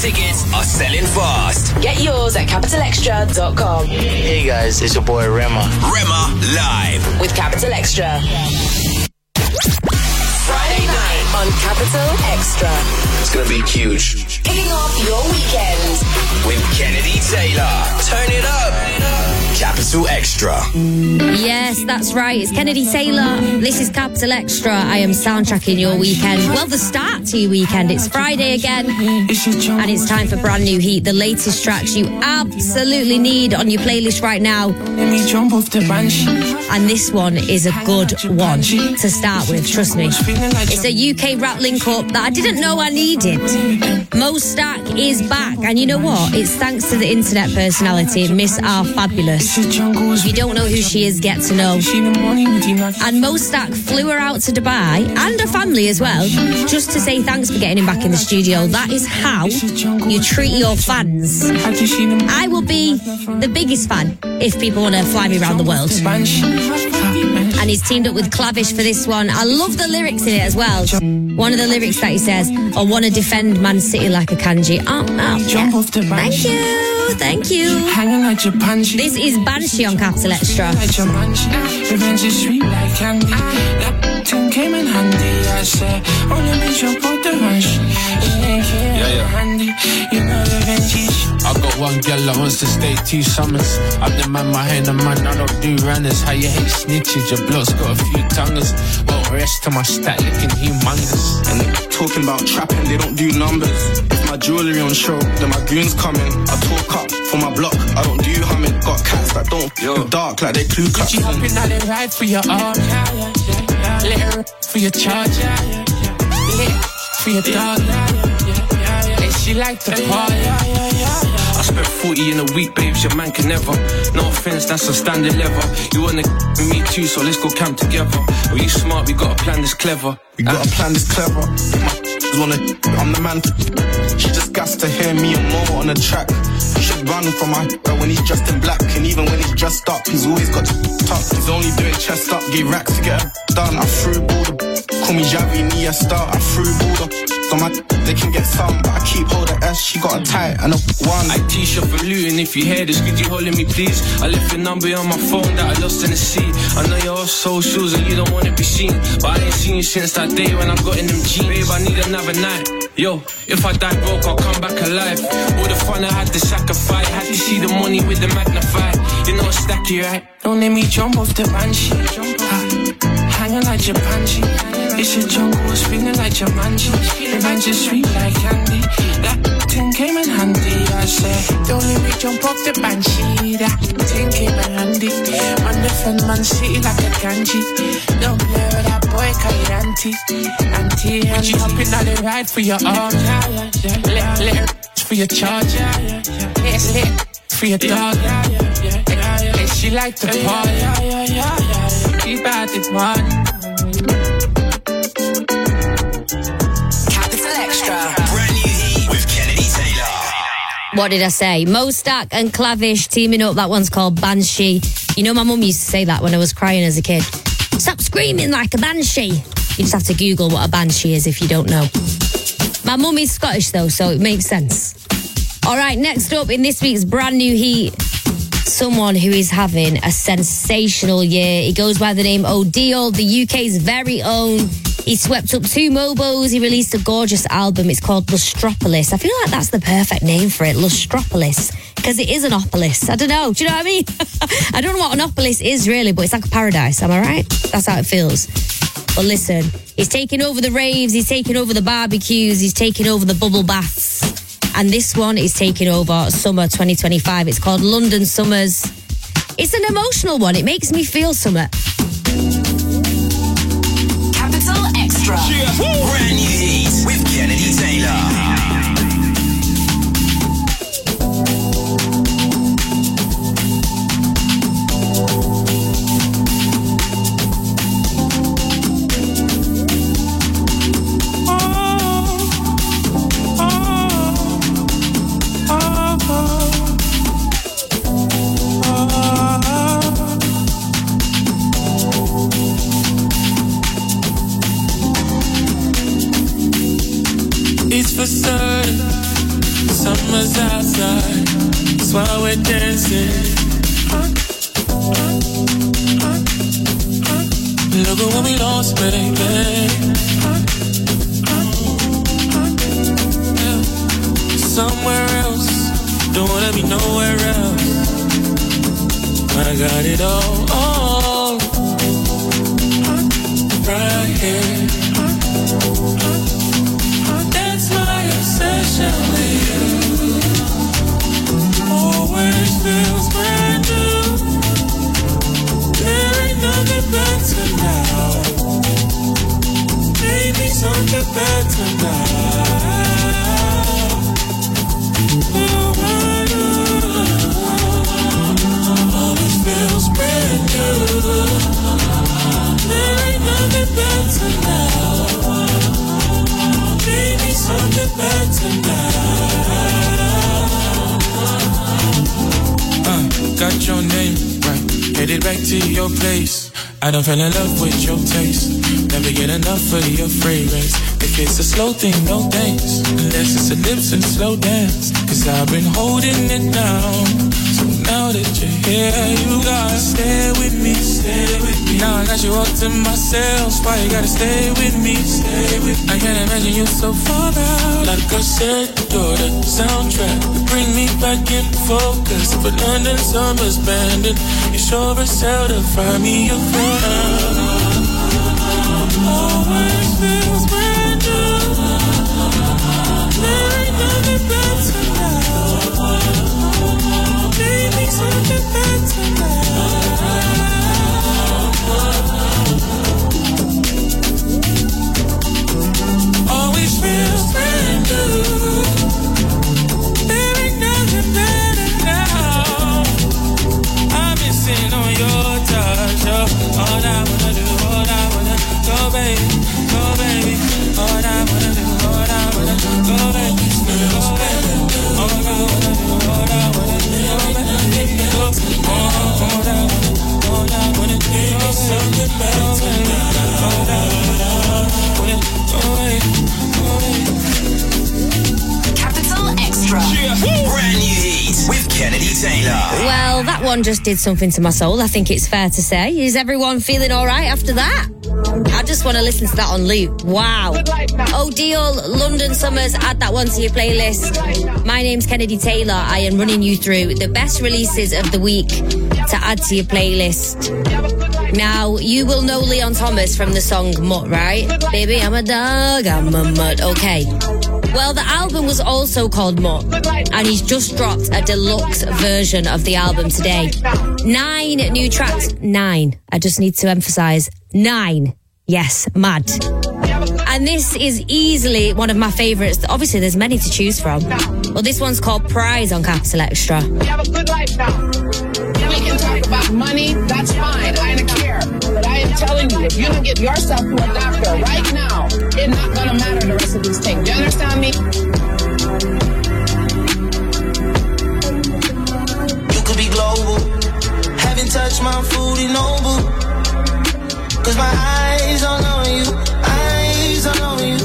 Tickets are selling fast. Get yours at capitalextra.com. Hey guys, it's your boy Rema. Rema live with Capital Extra. Friday night on Capital Extra. It's gonna be huge. Kicking off your weekend with Kennedy Taylor. Turn it up. Capital Extra. Yes, that's right. It's Kennedy Taylor. This is Capital Extra. I am soundtracking your weekend. Well, the start to your weekend. It's Friday again. And it's time for brand new heat. The latest tracks you absolutely need on your playlist right now. And this one is a good one to start with, trust me. It's a UK rap link up that I didn't know I needed. Mo Stack is back. And you know what? It's thanks to the internet personality, Miss R Fabulous. If you don't know who she is, get to know. And Mo Stack flew her out to Dubai, and her family as well, just to say thanks for getting him back in the studio. That is how you treat your fans. I will be the biggest fan if people want to fly me around the world. And he's teamed up with Clavish for this one. I love the lyrics in it as well. One of the lyrics that he says, I want to defend Man City like a kanji. Oh, yeah. Thank you. This is Banshee on Capital Extra. Revenge is sweet like candy. That thing came in handy. I said, only make sure put the rush. You know revenge is. I got one girl that wants to stay 2 summers. I'm the man behind the man, I don't do runners. How you hate snitches, your blood's got a few tongues. Won't rest to my stat looking humongous. And they talking about trapping, they don't do numbers. If my jewellery on show, then my goons coming. I talk up for my block, I don't do humming. Got cats that don't feel dark like they clue cuts. She hopping out and ride for your arm. Let her for your charge. Let for your dog. And she like the party. I spent 40 in a week, babes, your man can never. No offense, that's a standard level. You wanna with me too, so let's go camp together. Well, you smart, we got a plan this clever. We got a plan this clever. I'm the man. She just gas to hear me and more on the track. You should run from my when he's dressed in black. And even when he's dressed up, he's always got to tuck. He's only doing chest up, gave racks to get her done. I threw ball the call me Javi Niesta. I threw ball the so my they can get some, but I keep hold the S. She got a tight and a one. I t-shirt for looting. If you hear this, could you holding me please? I left your number on my phone that I lost in the sea. I know you're off socials and you don't wanna be seen, but I ain't seen you since that day when I got in them jeans. Babe, I need another night. Yo, if I die broke, I'll come back alive. All the fun I had to sacrifice, had to see the money with the magnify. You know it's stacky, right? Don't let me jump off the banshee. Hanging like Japanji. It's a jungle, it's feeling like Jumanji. Revenge is sweet like candy. That thing came in handy, I said. Don't let me jump off the banshee. That thing came in handy. Man defend Man City like a kanji. Don't play with that boy, call it auntie. And she hopping out the ride for your arm. Let her for your charge. Yes, for your dog. And she like the party. Keep out the party. What did I say? Mo Stack and Clavish teaming up. That one's called Banshee. You know, my mum used to say that when I was crying as a kid. Stop screaming like a banshee. You just have to Google what a banshee is if you don't know. My mum is Scottish though, so it makes sense. All right, next up in this week's brand new heat, someone who is having a sensational year. He goes by the name Odeal, the UK's very own. He swept up 2 Mobos. He released a gorgeous album. It's called Lustropolis. I feel like that's the perfect name for it, Lustropolis, because it is an opolis. I don't know. Do you know what I mean? I don't know what an opolis is really, but it's like a paradise. Am I right? That's how it feels. But listen, he's taking over the raves. He's taking over the barbecues. He's taking over the bubble baths. And this one is taking over summer 2025. It's called London Summers. It's an emotional one. It makes me feel summer. Capital Extra. Brand new heat with Kennedy Taylor. It's for certain Summer's outside, that's why we're dancing. Look at what we lost, baby. Somewhere else, don't wanna be nowhere else. I got it all right here. That's my obsession with you. Always feels brand new. There ain't nothing better now. Maybe something better now. Always feels brand new. There ain't nothing better now. Maybe something better now. Got your name right, headed back to your place. I done fell in love with your taste. Never get enough of your fragrance. If it's a slow thing, no thanks. Unless it's a lips and slow dance. Cause I've been holding it down. So now that you're here, you gotta stay with me. Stay with me. Now I got you all to myself. Why you gotta stay with me? Stay with me. I can't imagine you so far out. Like I said, you're the soundtrack to bring me back in focus. If a London summer's bandit, you sure as hell to find me a friend. Always feels brand new. There ain't nothing better now. Maybe something better now. Always feels brand new. There ain't nothing better now. I'm missing on your touch, all I wanna do, all I wanna go, baby, all I wanna do, all I wanna go, baby, go, baby, all I wanna do, all I wanna go, baby, go, all I wanna do, something better now, all I wanna go, baby. Capital Extra. Brand new heat with Kennedy Taylor. Well, that one just did something to my soul, I think it's fair to say. Is everyone feeling all right after that? I just want to listen to that on loop. Wow. O'Deal, London Summers, add that one to your playlist. My name's Kennedy Taylor. I am running you through the best releases of the week to add to your playlist. Now, you will know Leon Thomas from the song Mutt, right? Baby, I'm a dog, I'm a mutt. Okay. Well, the album was also called Mutt, and he's just dropped a deluxe version of the album today. 9 new tracks. 9. I just need to emphasise 9. Yes, mad. And this is easily one of my favourites. Obviously, there's many to choose from. Well, this one's called Prize on Capital Extra. We have a good life now. We can talk about money, that's fine, I don't care. But I am telling you, if you don't get yourself to a doctor right now, it's not going to matter the rest of these things. Do you understand me? You could be global, haven't touched my food in noble. Cause my eyes all on you, eyes all on you.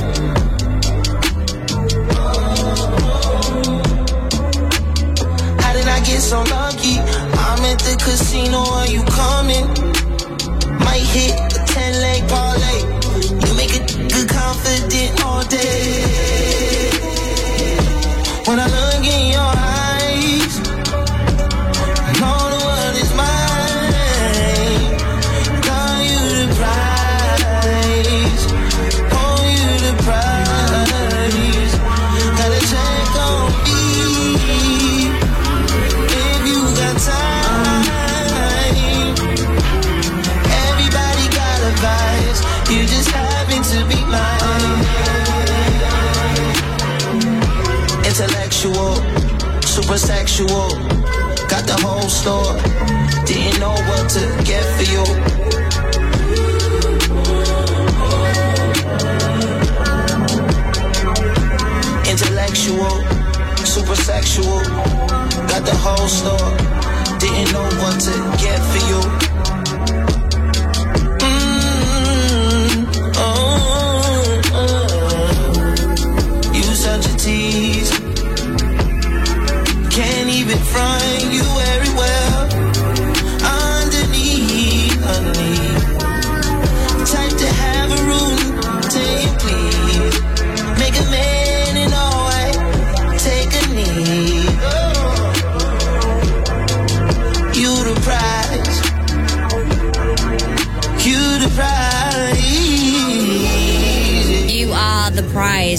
How did I get so lucky? I'm at the casino, are you coming? Might hit a 10-leg parlay. You make it good confident all day. When I look in your eyes, all the world is mine. Call you the prize, hold you the prize. Gotta check on me if you got time. Everybody got a vice, you just happen to be mine. Intellectual, super sexual, got the whole store. Didn't know what to get for you. Intellectual, super sexual, got the whole store. Didn't know what to get for you. You such a tease.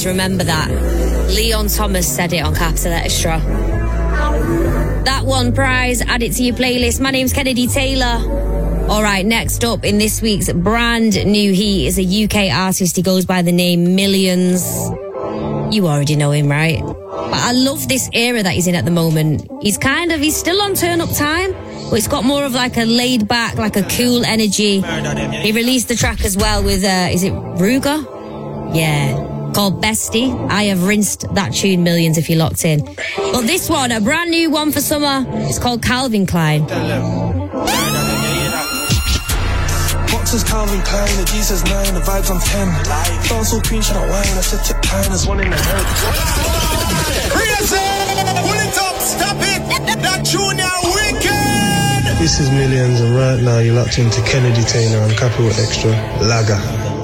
remember that. Leon Thomas said it on Capital Extra. That one prize, add it to your playlist. My name's Kennedy Taylor. All right, next up in this week's brand new heat is a UK artist. He goes by the name Millions. You already know him, right? But I love this era that he's in at the moment. He's still on turn up time, but it's got more of like a laid back, like a cool energy. He released the track as well with, is it Ruger? Yeah. Called Bestie. I have rinsed that tune millions if you're locked in. But this one, a brand new one for summer, it's called Calvin Klein. Boxes Calvin Klein, the Jesus 9, the vibes on 10. Dance all queen, shut up wine, I said tip time, there's one in the head. Crazy! Pull it up, stop it! That Junior Wicked! This is Millions, and right now you're locked into Kennedy Taylor on Capital Extra, Lager.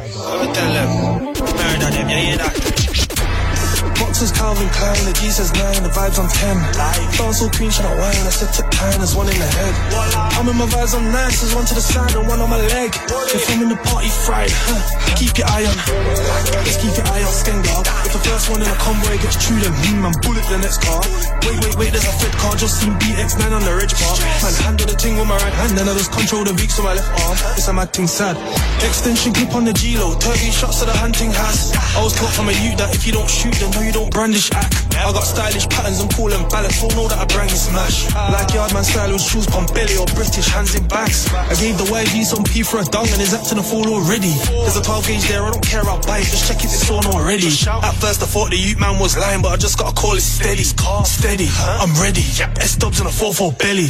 Boxes Calvin Klein, the Jesus 9, the vibes on 10. Dance all queen, shut up wine, I said tip time, there's one in the head. I'm in my vibes on 9, there's one to the side and one on my leg. If I'm in the party fried, keep your eye on. Let's keep your eye on Skengar. If the first one in a convoy gets chewed, then man, bullet the next car. Wait, there's a Fed car, just seen BX9 on the ridge bar. Man, handle the ting with my right hand, then I just control the Veeks with my left arm. It's a mad thing sad. Extension clip on the G-Lo, 30 shots to the hunting house. I was taught from a youth that if you don't shoot, then no, you don't brandish act. I got stylish patterns and call them balance, don't know that I bring smash. Like Yardman style with shoes on belly or British hands in bags. I gave the YG some P for a dong and he's acting a fool already. There's a 12 gauge there, I don't care, I'll buy it, just check if it's on already. At first I thought the youth man was lying, but I just gotta call it steady. Steady, I'm ready. S-dubs in a 4-4 belly.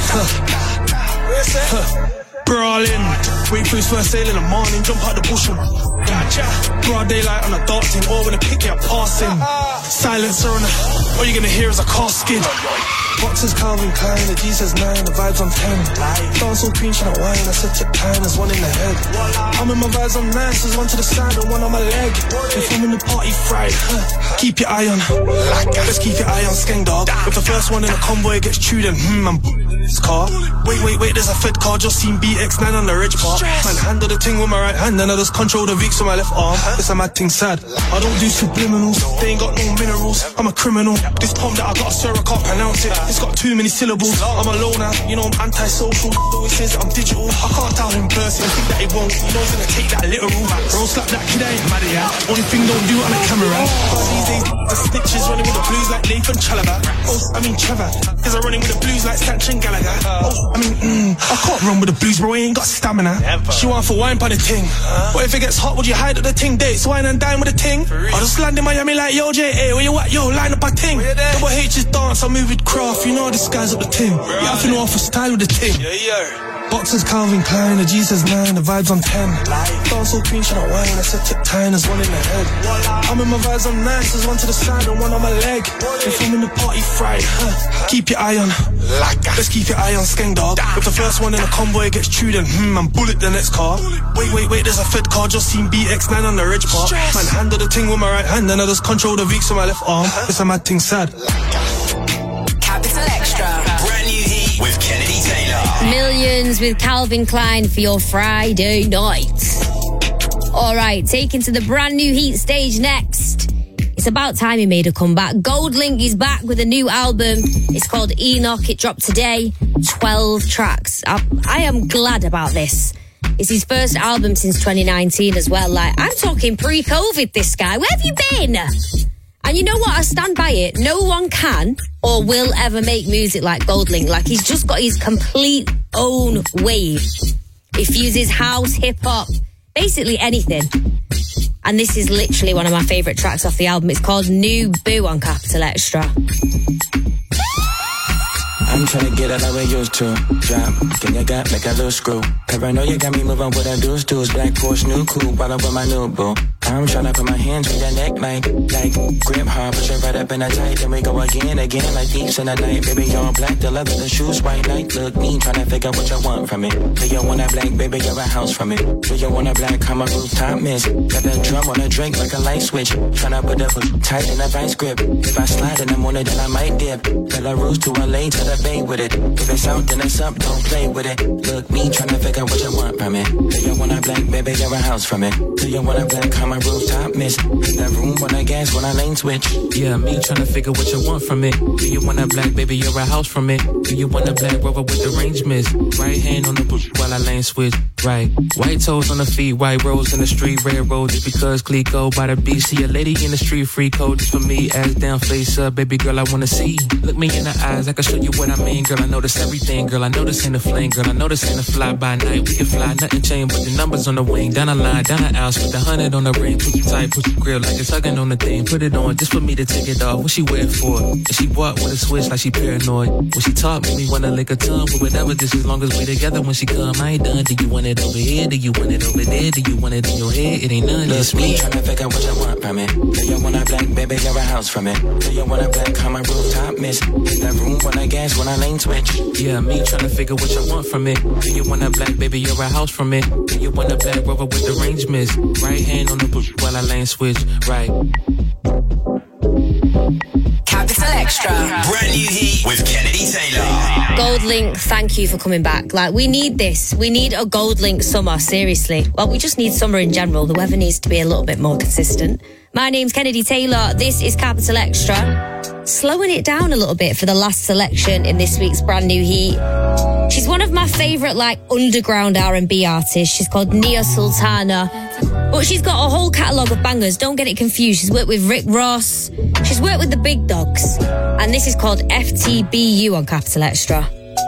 Brawling, wait for his first sale in the morning, jump out the bush and broad daylight on a dark thing, or when a pick you up passing. Silencer on the, all you're gonna hear is a car skid. Boxes Calvin Klein, the Jesus 9, the vibes on 10. Dance all queen, shut up wine, I said tip time, there's one in the head. I'm in my vibes on 9, there's one to the side and one on my leg. If I'm in the party fried, keep your eye on. Let's keep your eye on Skeng, if the first one in a convoy gets chewed, then I'm this car. Wait, there's a Fed car, just seen BX9 on the ridge bar. Man, handle the ting with my right hand, and I just control the Veeks with my left arm. It's a mad thing sad. I don't do subliminals, they ain't got no minerals. I'm a criminal. This poem that I got, sir, I can't pronounce it. It's got too many syllables. I'm a loner, you know I'm antisocial. Always says I'm digital. I can't tell him person, think that he won't. You know he's gonna take that literal. Bro, slap that kid, I ain't mad at ya. Only thing don't do it on the camera. Cause these days, the snitches running with the blues like Nathan Chalaba. Trevor. Cause I'm running with the blues like Sanchin Gallagher. I can't run with the blues, bro, I ain't got stamina. She want for wine by the ting. What if it gets hot, would you hide at the ting? Dates, wine and dine with the ting. I just land in Miami like, yo, J.A., where you at? Yo, line up a ting. Double H is dance, I move with craft, you know this guy's up the ting. You have to know off a style with the ting. Boxes Calvin Klein, the Jesus 9, the vibes on 10. Dance all queen, shut up wine, I said tip time, there's one in the head. I'm in my vibes on 9, there's one to the side and one on my leg. If I'm in the party fried, keep your eye on. Let's keep your eye on Skeng, if the first one in a convoy gets chewed, then man, bullet the next car. Wait, there's a Fed car, just seen BX9 on the ridge bar. Man, handle the ting with my right hand, and I just control the Veeks with my left arm. It's a mad thing sad. Capital Extra. Brand new heat with Kennedy Taylor. Millions with Calvin Klein for your Friday night. All right, taken to the brand new heat stage next. It's about time he made a comeback. Goldlink is back with a new album. It's called Enoch. It dropped today. 12 tracks. I am glad about this. It's his first album since 2019 as well. Like, I'm talking pre-COVID, this guy. Where have you been? And you know what? I stand by it. No one can or will ever make music like Goldlink. Like, he's just got his complete own wave. He fuses house, hip-hop, basically anything. And this is literally one of my favourite tracks off the album. It's called New Boo on Capital Extra. I'm tryna get out of where you used to. Drop, then you got like a little screw. Cause I know you got me moving with a dudes. Black Porsche, new cool, brought up with my new boo. I'm tryna put my hands on your neck like grip hard, push it right up in the tight. Then we go again, like thieves in the night. Baby, you're black, the leather, the shoes white like. Look me, tryna figure what you want from me. Do you want a black, baby, you're a house from me. Do you want a black, come a rooftop miss. Got that drum on a drink like a light switch. Tryna put the foot tight in a vice grip. If I slide in the morning, then I might dip. Belarus to LA to the Bay with it. If it's out, then it's up, don't play with it. Look me, tryna figure what you want from me. Do you want a black, baby, you're a house from me. Do you want a black, come a my rooftop miss. Hit that room when I gas, when I lane switch. Yeah, me trying to figure what you want from it. Do you want a black baby or a house from it? Do you want a black Rover with the range miss? Right hand on the push while I lane switch. Right, white toes on the feet, white rose in the street, red road just because Clico by the beach. See a lady in the street, free code just for me. Ass down, face up, baby girl, I wanna see. Look me in the eyes, I can show you what I mean. Girl, I notice everything, girl, I know this ain't a flame. Girl, I know this ain't a fly by night. We can fly, nothing change but the numbers on the wing. Down the line, down the aisle, with the 100 on the ring. Push you tight, push you grill like it's hugging on the thing. Put it on just for me to take it off. What she wear for? And she walk with a switch like she paranoid. When she talk, make me wanna lick her tongue. But whatever, just as long as we together when she come, I ain't done. Do you want it over here? Do you want it over there? Do you want it in your head? It ain't none, just me. Tryna figure out what you want from it. Do you want a black baby or a house from it? Do you want a black car, my rooftop miss? Hit that room when I gas, when I lane switch. Yeah, me tryna figure what you want from it. Do you want a black baby or a house from it? Do you want a black Rover with the range miss? Right hand on the push while I lane switch. Right. Capital Extra. Brand new heat with Kennedy Taylor. Gold Link, thank you for coming back. Like, we need this. We need a Gold Link summer, seriously. Well, we just need summer in general. The weather needs to be a little bit more consistent. My name's Kennedy Taylor. This is Capital Extra. Slowing it down a little bit for the last selection in this week's brand new heat. She's one of my favourite, like, underground R&B artists. She's called Nia Sultana. But she's got a whole catalogue of bangers. Don't get it confused. She's worked with Rick Ross. She's worked with the big dogs. And this is called FTBU on Capital Extra.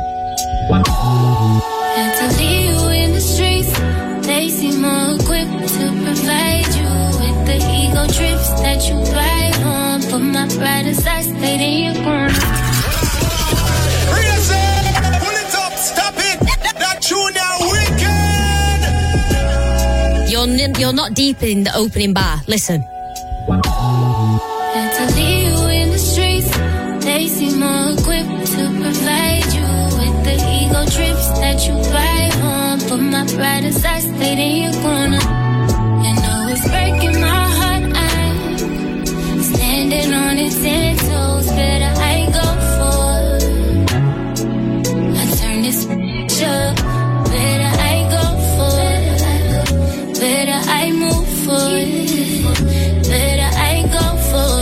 Had to leave you in the streets. They seem more equipped to provide you with the ego trips that you ride on. Put my pride aside, stayed in your corner. Pull it up, stop it. That tune now wicked. You're not deep in the opening bar. Listen. Had to leave you in the streets. They seem more equipped to provide you with the ego trips that you ride on. Put my pride aside, stayed in your corner. You know it's breaking my heart. I'm standing on its 10 toes. Better I go for. I turn this up. Better I go for. Better I move forward. Better I go for.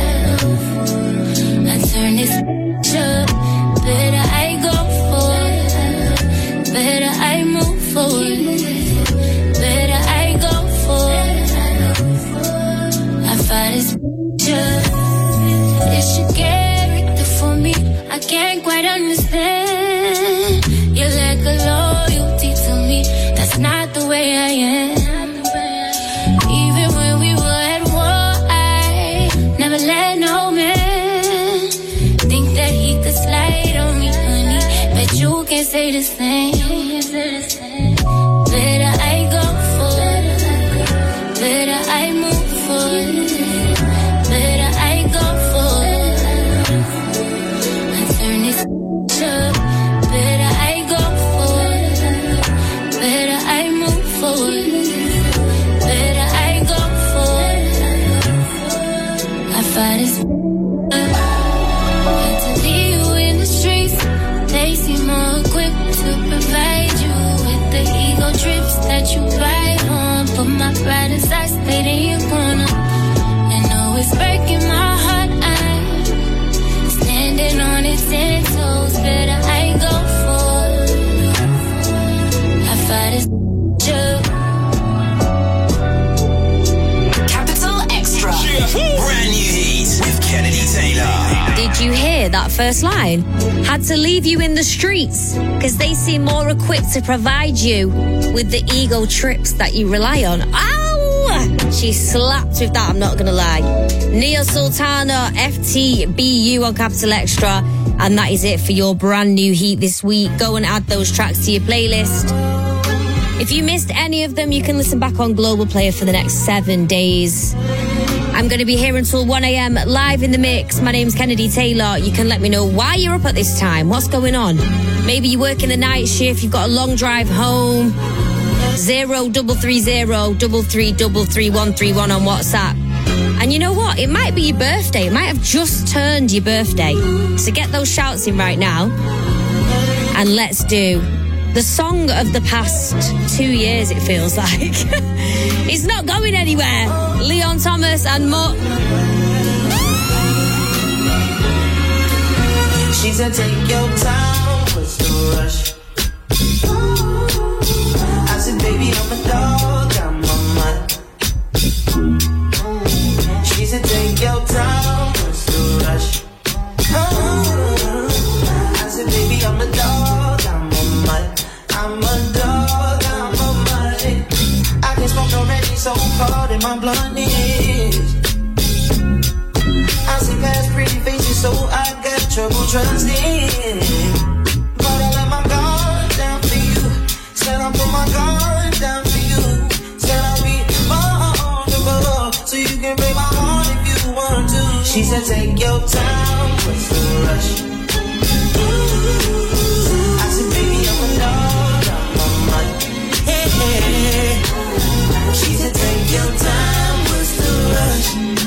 I turn this up. Better I go for. Better I move forward. Better I go for. I fight this up. It's your character for me. I can't quite understand. You lack a loyalty to me. That's not the way I am. Even when we were at war, I never let no man think that he could slide on me, honey. Bet you can't say the same. Better I go for. Better I move forward. Better I go for. I turn this up. Better I go for. Better I move forward. Better I go for. I fight this up. Had to leave you in the streets. They seem more equipped to provide you with the ego trips that you ride on. Put my pride aside, stayed in your corner. You know it's breaking my heart. I'm standing on its 10 toes. Better I go for. I fight this up. Capital Extra. Brand new heat with Kennedy Taylor. Did you hear that first line? Had to leave you in the streets because they seem more equipped to provide you with the ego trips that you rely on. Ow! She slapped with that, I'm not going to lie. Nia Sultana, FTBU on Capital Extra. And that is it for your brand new heat this week. Go and add those tracks to your playlist. If you missed any of them, you can listen back on Global Player for the next 7 days. I'm going to be here until 1 a.m. live in the mix. My name's Kennedy Taylor. You can let me know why you're up at this time. What's going on? Maybe you're working the night shift. You've got a long drive home. 0330-333-131 on WhatsApp. And you know what? It might be your birthday. It might have just turned your birthday. So get those shouts in right now. And let's do the song of the past 2 years, it feels like. It's not going anywhere. Leon Thomas and Mutt. She said, take your time, what's the rush? I said, baby, I'm a dog, I'm a mutt. She said, take your time, what's the rush? I said, baby, I'm a dog, I'm a mutt. I'm a dog, I'm a mutt. I can smoke already, so cold in my bluntness. I see past pretty faces, so I got trouble trusting. But I let my guard down for you. Said I'll put my guard down for you. Said I'll be vulnerable, so you can break my heart if you want to. She said, take your time, what's the rush? I said, baby, I'm a dog, I'm a mutt. Hey, hey. She said, take your time, what's the rush?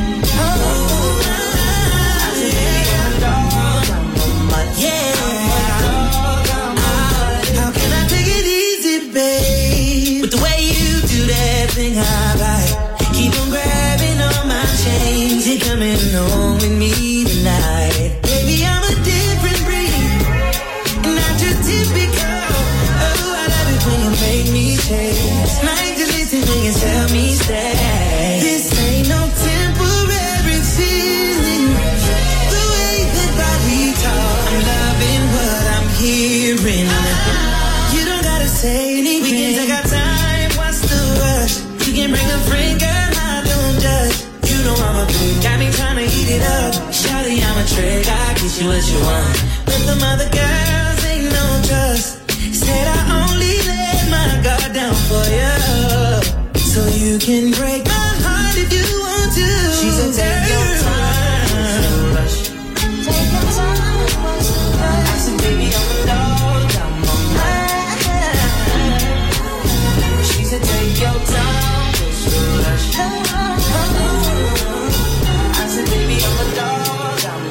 Thing I like. Keep on grabbing on my chains. You're coming home with me tonight. Baby, I'm a different breed, not your typical. Oh, I love it when you make me change. Like to listen when you tell me stay. This ain't no temporary feeling. The way that body talk, I'm loving what I'm hearing. You don't gotta say anything. We can take our time. You can bring a friend, girl, I don't judge. You know I'm a pig, got me trying to eat it up. Shawty, I'm a trick, I get you what you want. But them other girls ain't no trust. Said I only let my guard down for you, so you can break my heart if you want to. She said take your time, take your time. I said baby, I'm a dog, I'm a man. She said take your time. I said, baby, I'm a dog, I'm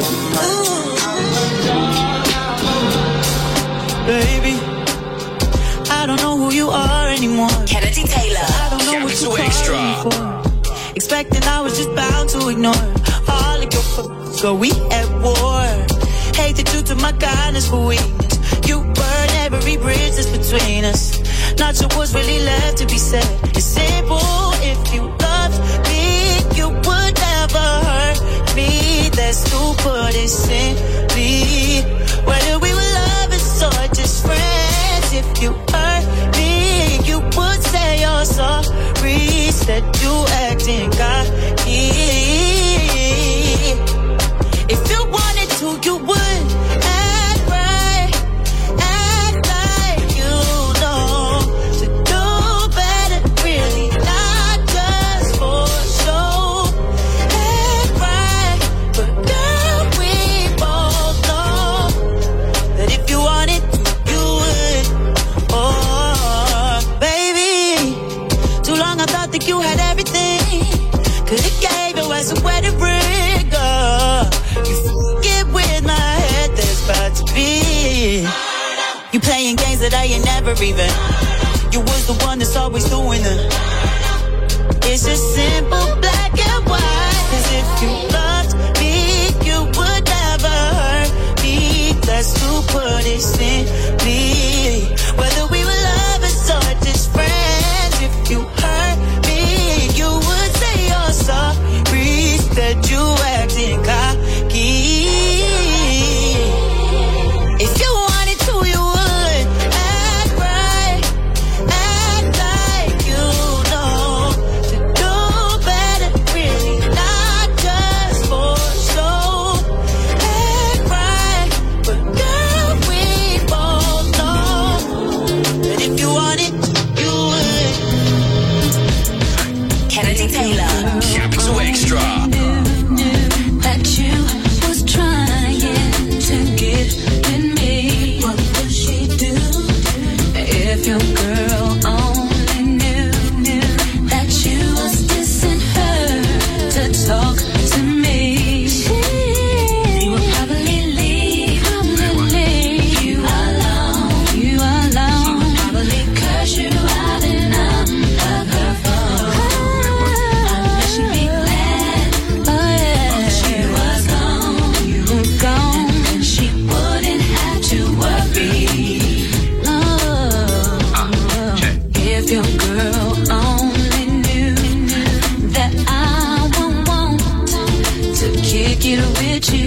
a baby, I don't know who you are anymore. Kennedy Taylor, I don't know what you're Extra. for. Expecting I was just bound to ignore all of your so we at war. Hate that you took my kindness for weakness. You burn every bridge that's between us. Not sure what's really left to be said. It's simple. If you loved me, you would never hurt me. That's to put it simply. Whether we were lovers or just friends, if you hurt me, you would say you're sorry. Instead you acting cocky. If you wanted to, you would. You playing games that I ain't never even. You was the one that's always doing it. It's just simple black and white. 'Cause if you loved me, you would never hurt me. That's to put it simply. Whether we were lovers or just friends, if you hurt me, you would say you're sorry. That you acting cocky. If you wanted to, you would act right, act like you know to do better, really, not just for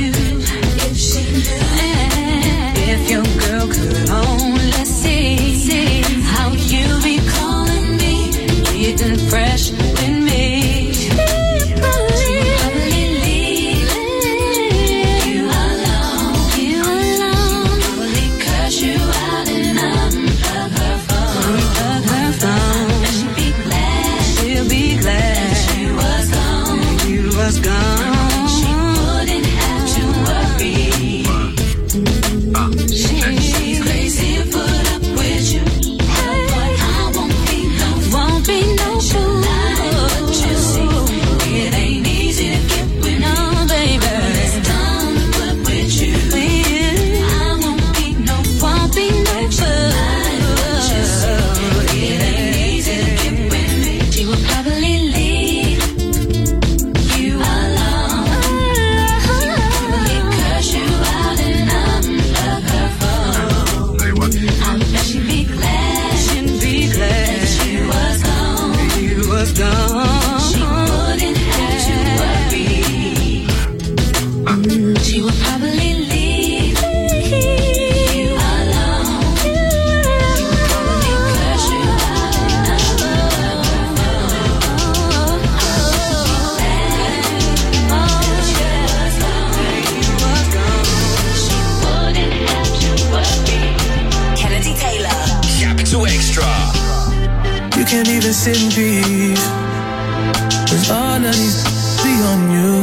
knew, if your girl could only see how you be calling me, getting fresh with me. Can't even sit in peace, 'cause all of these be on you.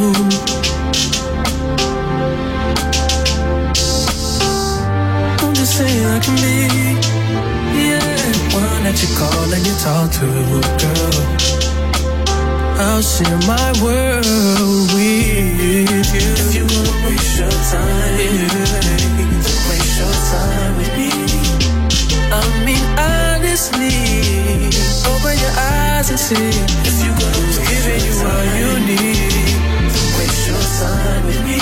I'm just saying I can be, yeah, one that you call and you talk to, girl. I'll share my world with you. If you wanna waste your time, waste your time with me. I mean, honestly, open your eyes and see. If you go, giving you all you need. Waste your time with me.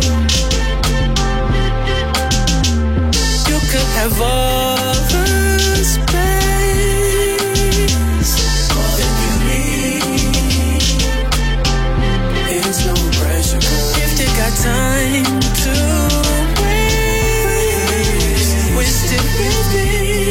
You could have all the space, all that you need. It's no pressure, girl. If you got time to waste it with me.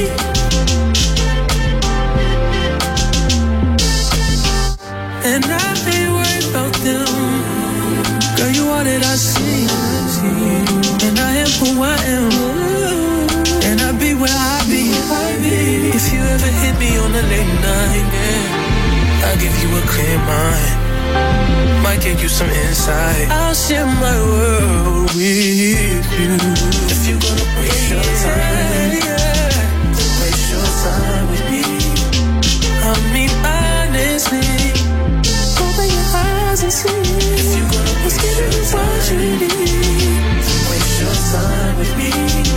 And I ain't worried about them. Girl, you all that I see. And I am who I am. And I be where I be. If you ever hit me on a late night, yeah, I'll give you a clear mind. Might give you some insight. I'll share my world with you. If you're gonna waste your time, waste your time with me. I mean, honestly, open your eyes and see. If you're gonna waste your time, waste your time with me.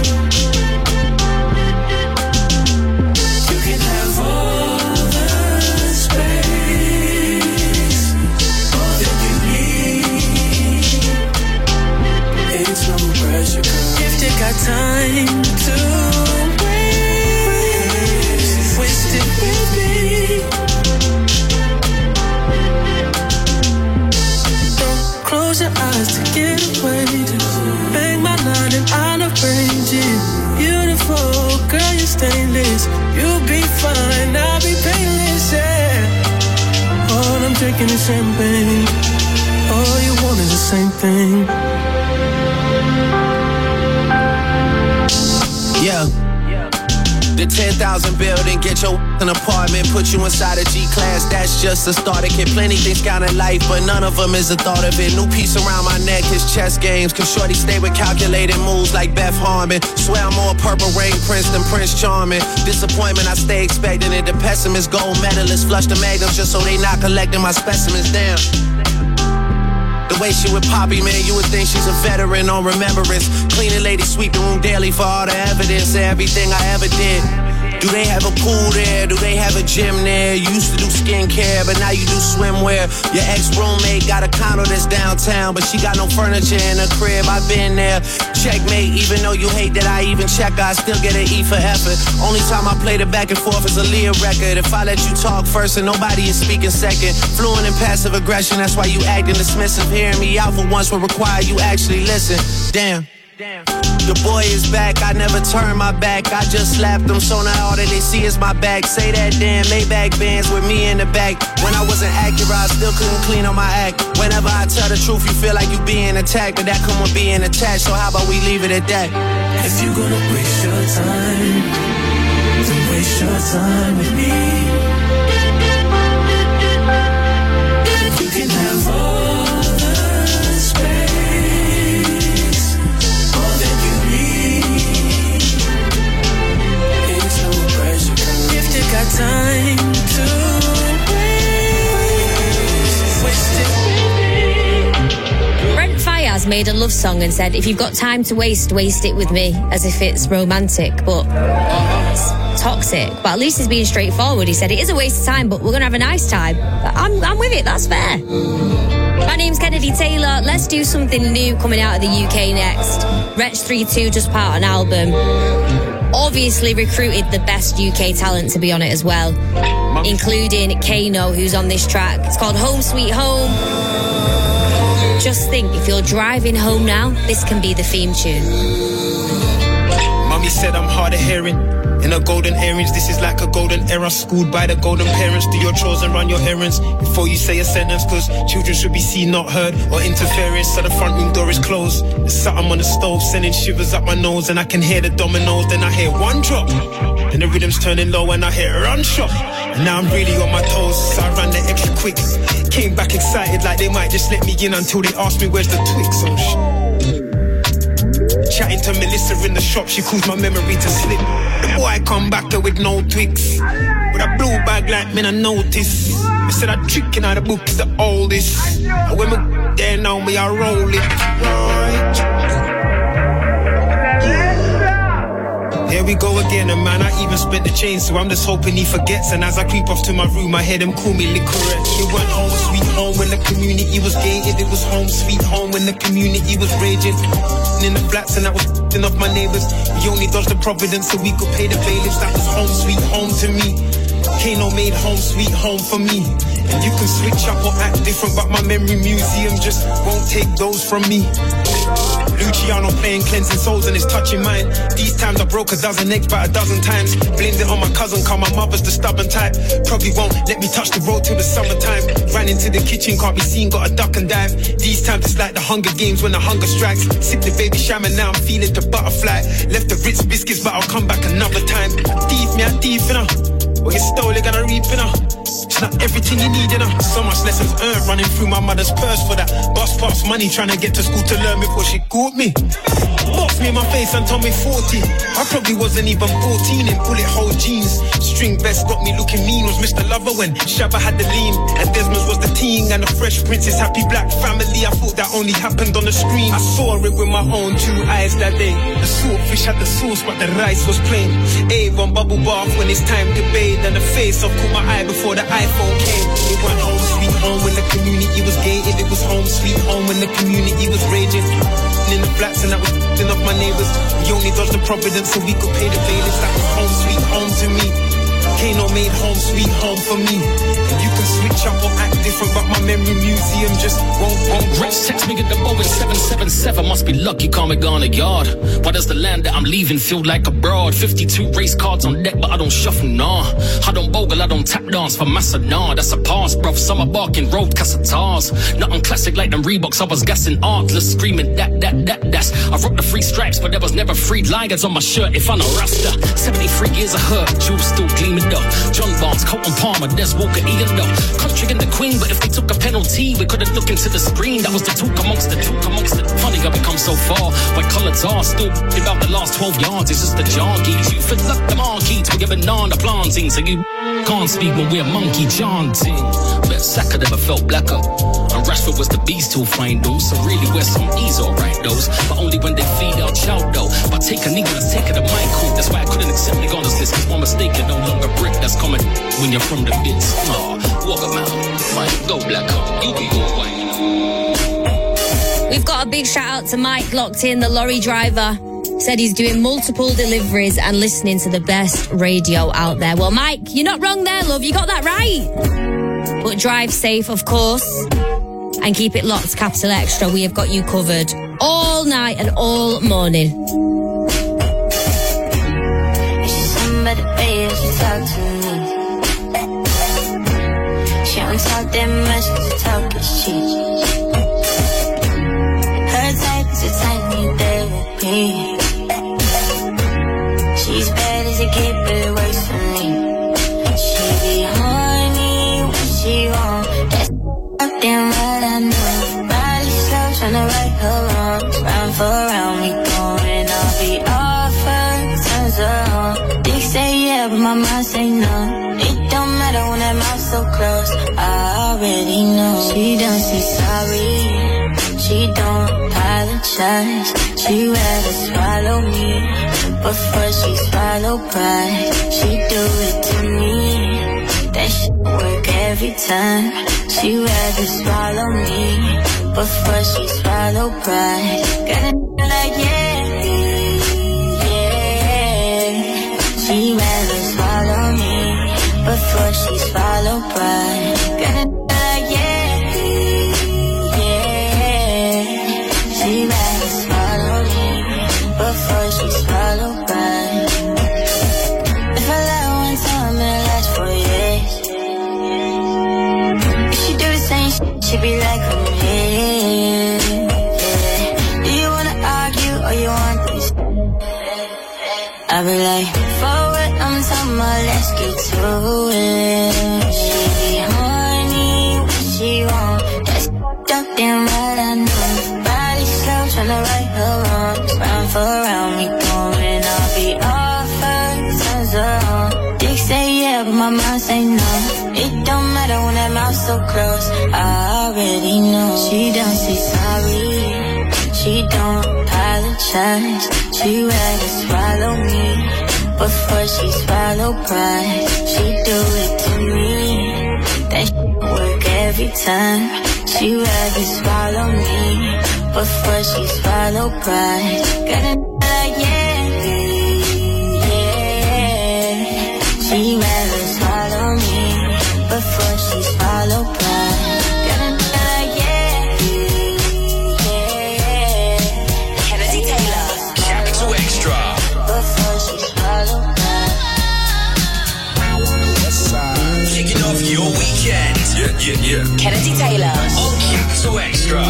You can have all the space, all that you need. It's no pressure, girl. If you got time to waste it with me. Close your eyes to get away. Just bang my line and I'll arrange it. Beautiful, girl, you're stainless. You'll be fine, I'll be painless, yeah. All I'm drinking is champagne. All you want is the same thing. Yeah. The 10,000 building, get your an apartment, put you inside a G-Class, that's just a starter kit. Plenty things count in life, but none of them is a thought of it. New piece around my neck, his chess games, cause shorty stay with calculated moves like Beth Harmon. Swear I'm more Purple Rain Prince than Prince Charming. Disappointment, I stay expecting it. The pessimist, gold medalist, flush the magnums just so they not collecting my specimens, damn. The way she with Poppy, man, you would think she's a veteran on remembrance. Cleaning lady, sweep the room daily for all the evidence of everything I ever did. Do they have a pool there? Do they have a gym there? You used to do skincare, but now you do swimwear. Your ex-roommate got a condo that's downtown, but she got no furniture in her crib. I've been there. Checkmate, even though you hate that I even check her, I still get an E for effort. Only time I played it back and forth is a Leah record. If I let you talk first and nobody is speaking second, fluent in passive aggression, that's why you acting dismissive. Hearing me out for once will require you actually listen. Damn. The boy is back, I never turn my back. I just slapped them, so now all that they see is my back. Say that damn Maybach bands with me in the back. When I wasn't accurate, I still couldn't clean on my act. Whenever I tell the truth, you feel like you being attacked, but that come with being attached, so how about we leave it at that? If you're gonna waste your time, then waste your time with me. You can have all the space, all that you need. It's no pressure. If you got time to waste it. Brent Faiyaz made a love song and said, if you've got time to waste it with me, as if it's romantic, but it's toxic. But at least he's being straightforward. He said, it is a waste of time, but we're going to have a nice time. I'm with it, that's fair. My name's Kennedy Taylor. Let's do something new coming out of the UK next. Wretch 3-2 just put out an album. Obviously recruited the best UK talent to be on it as well, including Kano, who's on this track. It's called Home Sweet Home. Just think, if you're driving home now, this can be the theme tune. Mommy said I'm hard of hearing. In a golden earrings, this is like a golden era. Schooled by the golden parents. Do your chores and run your errands before you say a sentence, cause children should be seen, not heard, or interference. So the front room door is closed. There's something on the stove sending shivers up my nose, and I can hear the dominoes. Then I hear one drop, then the rhythm's turning low, and I hear a run shot. And now I'm really on my toes, so I ran the extra quick. Came back excited like they might just let me in until they asked me where's the Twix. Oh shit. Chatting to Melissa in the shop, she caused my memory to slip. The boy come back there with no Twix, with a blue bag like men I notice. I said I'm tricking out the book is the oldest. And when we there now me I roll it right. Here we go again, and man, I even spent the change, so I'm just hoping he forgets. And as I creep off to my room, I hear them call me Licorette. It went home sweet home when the community was gated. It was home sweet home when the community was raging. In the flats, and that was f***ing off my neighbours. We only dodged the providence so we could pay the bailiffs. That was home sweet home to me. Kano made home sweet home for me. And you can switch up or act different, but my memory museum just won't take those from me. Luciano playing cleansing souls and it's touching mine. These times I broke a dozen eggs about a dozen times. Blamed it on my cousin, cause my mother's the stubborn type. Probably won't let me touch the road till the summertime. Ran into the kitchen, can't be seen, got a duck and dive. These times it's like the Hunger Games when the hunger strikes. Sip the baby sham and now I'm feeling the butterfly. Left the Ritz biscuits but I'll come back another time. Thief me a thief, you know. What you stole, you're gonna reap, you know. It's not everything you need, you know. So much lessons earned running through my mother's purse for that bus pass money, trying to get to school to learn before she caught me. Boxed me in my face and told me 40. I probably wasn't even 14 in bullet hole jeans. String vest got me looking mean. Was Mr. Lover when Shabba had the lean and Desmond was the teen. And the Fresh Prince's happy black family, I thought that only happened on the screen. I saw it with my own two eyes that day. The swordfish had the sauce but the rice was plain. Avon bubble bath when it's time to bathe. And the face off caught my eye before the iPhone came. It went home sweet home when the community was gated. It was home sweet home when the community was raging. In the flats and that was f***ing off my neighbours. We only dodged the providence so we could pay the bailiffs. That was home sweet home to me. Kano made home sweet home for me. And you can switch up or act different, but my memory museum just won't. Rich text me at the Boeing 777. Must be lucky, can't make on a yard. Why does the land that I'm leaving feel like abroad? 52 race cards on deck, but I don't shuffle, nah. I don't bogle, I don't tap dance for massa, nah. That's a pass, bruv. Summer barking road cassatars. Nothing classic like them Reeboks. I was gassing artless, screaming that's. I rocked the free stripes, but there was never free ligers on my shirt. If I'm a rasta, 73 years of hurt, jewels still gleaming up. John Barnes, Colton Palmer, Des Walker, Ian Doe. Country and the Queen, but if they took a penalty, we couldn't look into the screen. That was the talk amongst the funny I become so far. White colours are still about the last 12 yards. It's just the jargies. You feel like the marquee to give a non the planting. So you can't speak when we're monkey chanting. Bet Saka never felt blacker. And Rashford was the beast who'll find those. So really we're some ease alright those. But only when they feed our child though. But take a nigga, let's take it to Michael. That's why I couldn't accept the on this list. Cause one mistake is no longer brick. That's common when you're from the bits. Walk a mile, fine, go black hole, you be all white. We've got a big shout out to Mike locked in, the lorry driver. Said he's doing multiple deliveries and listening to the best radio out there. Well, Mike, you're not wrong there, love. You got that right. But drive safe, of course. And keep it locked, Capital Extra. We have got you covered all night and all morning. Somebody pay us to talk to me. She don't talk that much cause the talk is cheap. Her type is the type need therapy. She's bad as a kid but it works for me. She be horny when she want. That's damn right I know. Body slow tryna right her wrongs. Round for round we going. I'll be off her turns her on. Dick say yeah but my mind say no. It don't matter when that mouth so close. I already know. She don't say sorry. She don't apologize. She rather swallow me before she swallow pride. She do it to me. That shit work every time. She rather swallow me before she swallow pride. Got a like yeah. She rather swallow me before she swallow pride. Got a like yeah. She rather swallow me before she swallow pride. If I lie one time, it'll last for years. If she do the same shit, she be like, oh yeah. Do you wanna argue or you want this? I be like, forward, I'm talking about, let's get to it. She be horny when she want. That's up, damn right I know. Body slow, tryna right her wrongs. Round for round we going. I'll be off her, turns her on. Dick say yeah, but my mind say no. It don't matter when that mouth so close. I already know. She don't say sorry. She don't apologize. She rather swallow me before she swallow pride. She do it to me. That shit work every time. She rather swallow me before she swallow pride. Got a like yeah. She rather swallow me before she swallow pride. Got a like yeah. Kennedy Taylor, Capital Extra. Before she swallow pride. Kicking off your weekend. Yeah. Kennedy Taylor on Capital Extra.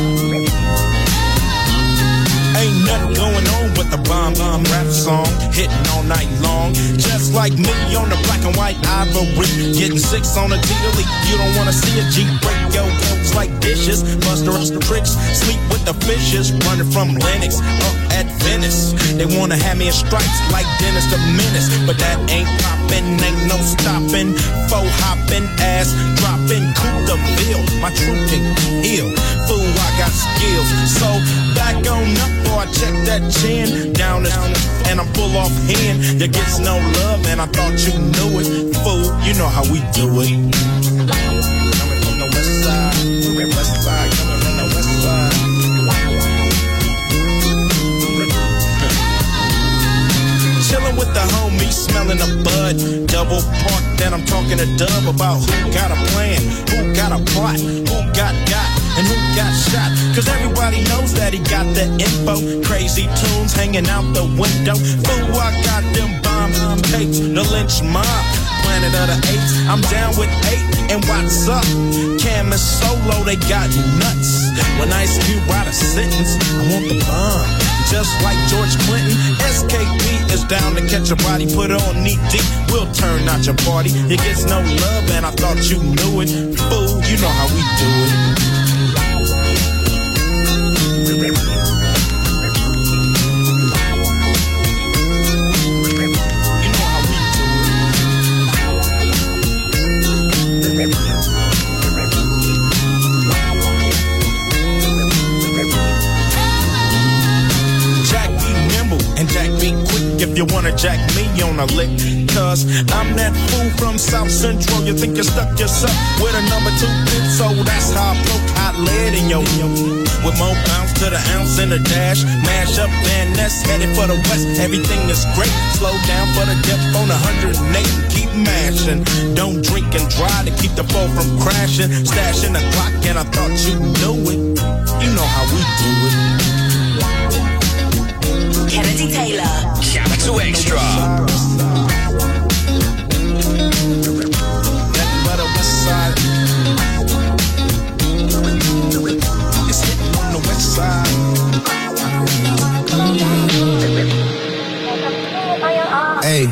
Ain't nothing going on but the bomb rap song hitting all night long. Just like me on the black and white ivory, getting 6 on a daily. You don't wanna see a G break your bones like dishes. Buster us the tricks, sleep with the fishes. Running from Lennox up at Venice. They wanna have me in stripes like Dennis the Menace, but that ain't poppin', ain't no stopping. Faux hopping, ass dropping, coup de ville. My truth can heal. Fool, I got skills. So back on up. I check that chin down and I'm full off hand. You gets no love, and I thought you knew it. Fool, you know how we do it. Coming from the west side, west side, coming from the west side. Chillin' with the homies, smelling a bud. Double park, then I'm talking to Dub about who got a plan, who got a plot, who got and who got shot. Cause everybody knows that he got the info. Crazy tunes hanging out the window. Fool, I got them bomb tapes, the lynch mob, Planet of the Apes. I'm down with 8 and what's up? Cam and Solo, they got nuts. When Ice Cube write a sentence, I want the bomb. Just like George Clinton, SKP is down to catch a body, put on knee deep. We'll turn out your party. It gets no love, and I thought you knew it. Fool, you know how we do it. if you wanna jack me on a lick. Cause I'm that fool from South Central. You think you stuck yourself with a number 2 hit, so that's how I poke hot lead in your with more bounce to the ounce in the dash. Mash up Van Ness, headed for the west. Everything is great. Slow down for the dip on 108. Keep mashing. Don't drink and drive to keep the phone from crashing. Stashing the clock and I thought you knew it. You know how we do it. Kennedy Taylor. Capital Extra. Nothing but a west side. It's hitting on the west side. Hey.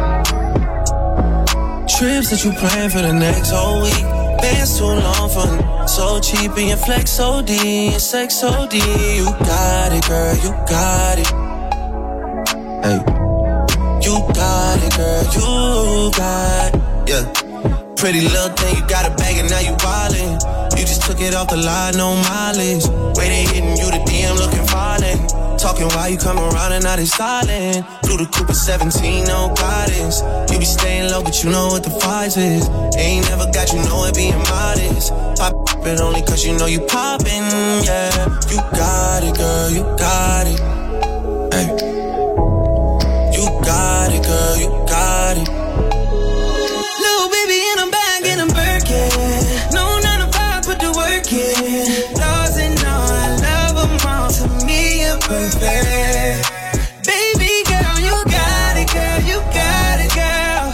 Trips that you plan for the next whole week. Bands too long for so cheap and your flex OD and sex OD. You got it, girl, you got it. Hey. You got it, girl, you got it. Yeah. Pretty little thing, you got a bag and now you wildin'. You just took it off the line, no mileage. Way they hitting you, the DM looking violent. Talking while you come around and now they silent. Through the Cooper 17, no guidance. You be staying low, but you know what the price is. Ain't never got you know it being modest. Pop it only cause you know you poppin', yeah. You got it, girl, you got it. Hey. You got it, girl, you got it. Little baby in a bag and I'm Birkin. No 9 to 5, put the work in. Laws and all, I love them all. To me, you're perfect. Baby girl, you got it, girl, you got it, girl.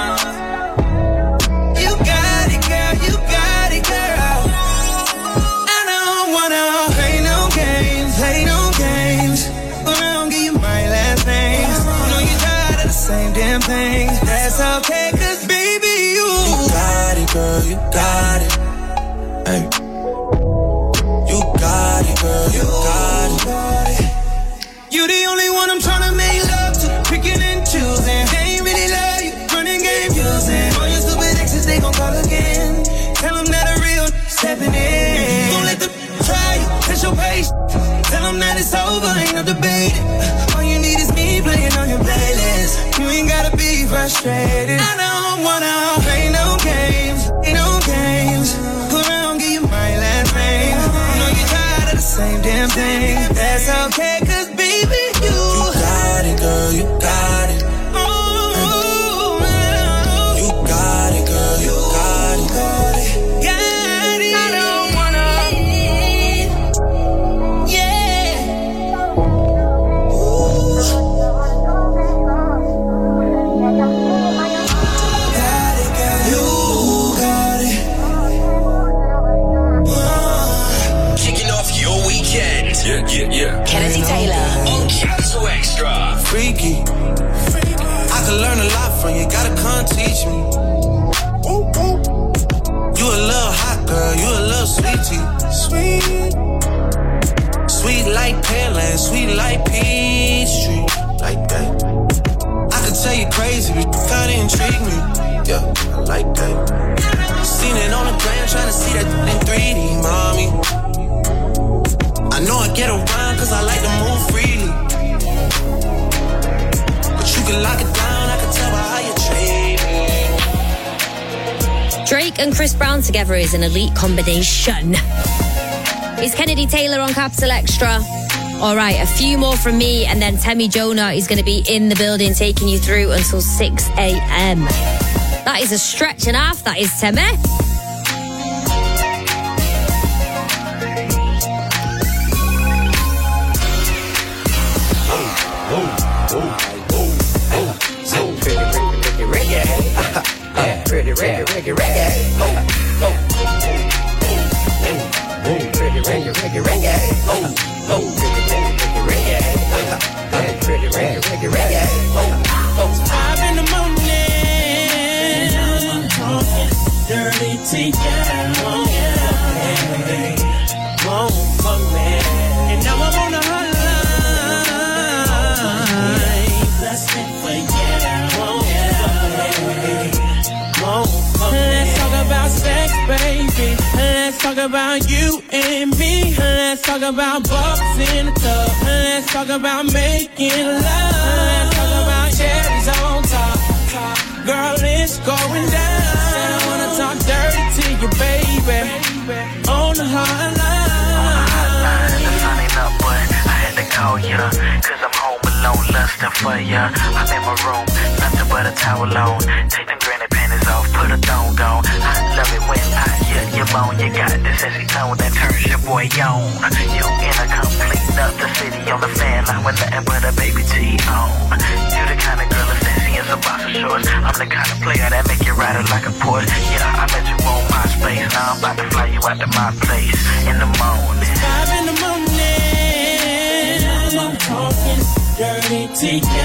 You got it, girl, you got it, girl. I don't wanna play no games, but I don't give you my last name. You know you tired of the same damn thing. That's okay, cause baby, you got it, girl, you got it. Hey. You got it, girl, you got it. You the only one I'm tryna make love to, picking and choosing. They ain't really love you, running game using. All your stupid exes, they gon' call again. Tell them that a real stepping in. Don't let them try you, test your patience. Tell them that it's over, ain't no debating. All you need is me playing on your playlist. You ain't gotta be frustrated. I don't wanna play no games, but I don't give you my last name. You know you tired of the same damn thing. That's okay, cause baby, you got it, girl, you got it. You got it, girl, you got it. Got it. I don't wanna. Yeah. Got it, girl, you got it. Kicking off your weekend. Yeah. Kennedy Taylor. On Capital Extra. Freaky. I could learn a lot from you, gotta come teach me. You a little hot girl, you a little sweetie. Sweet like Pearland, sweet like Peachtree. Like that. I could tell you crazy, but you kinda intrigue me. Yeah, I like that. Seen it on the gram, tryna see that in 3D, mommy. I know I get around cause I like to move freely. But you can lock it down, I can tell by how you treat me. Drake and Chris Brown together is an elite combination. It's Kennedy Taylor on Capital Extra. All right, a few more from me, and then Temi Jonah is going to be in the building taking you through until 6 a.m. That is a stretch and a half, that is, Temi. Pretty reggae. Pretty reggae. I'm in the morning, dirty tea, and now I'm on the hotline. Let's talk about sex, baby. Let's talk about you and me. Let's talk about bubbles in the tub. Let's talk about making love. Let's talk about Girl, it's going down. Said I wanna talk dirty to you, baby. On the hotline. The sun ain't up, but I had to call ya. Cause I'm home alone, lusting for ya. I'm in my room, nothing but a towel on. Take them granny panties off, put a thong on. I love it when I hear you moan. You got this sexy tone that turns your boy on. You in a complete nut, the city on the fan line with nothing but a baby T on. You the kind of girl that's sexy in some boxer shorts. I'm the kind of player that make you ride it like a Porsche. Yeah, I met you on MySpace. Now I'm about to fly you out to my place in the morning. 5 in the morning. I'm talking dirty to you.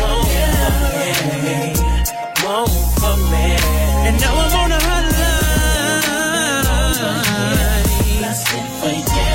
Won't for me. And now I'm on the hotline. Lusting for you.